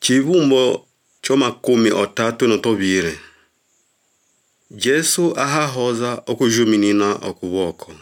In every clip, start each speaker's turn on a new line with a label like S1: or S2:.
S1: Chivumbo choma 32. Jesu ahahoza okujuminina okuboko.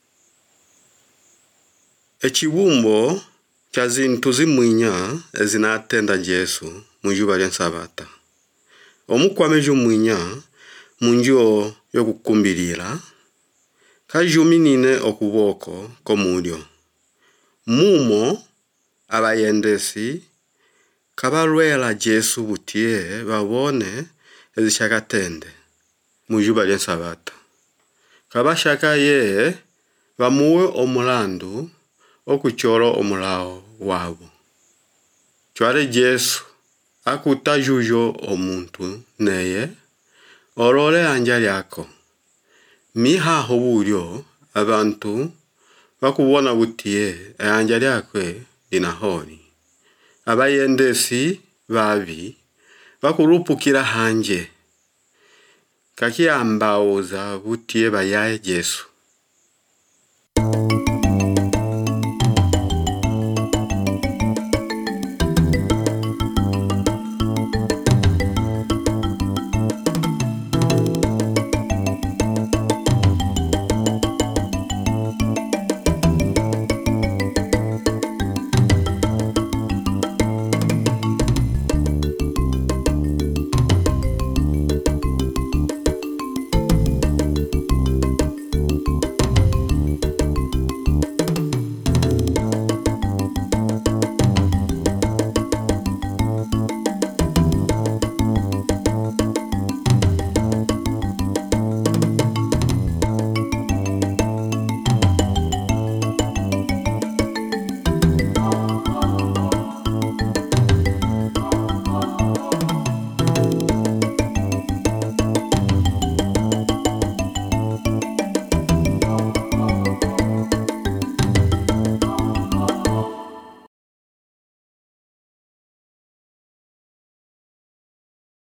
S1: Echivumbo cha zintu zimwinya ezinatenda Jesu munjuba lya Sabata. Omukwame jumwinya munjo yokukumbilira kajuminine okuboko komulyo. Mumo abayendesi kabalwela Jesu butie babone ezishakatende munjuba lya Sabata. Kabashaka ye bamuwe omulandu okuchoro omulao wabo. Chwale Jesu akutajujo omuntu neye orole anja lyako. Miha hobulyo abantu bakubona butie anja lyakwe linahori. Abayendesi babi bakurupukira hanje kakiambaoza butie bayaye Jesu.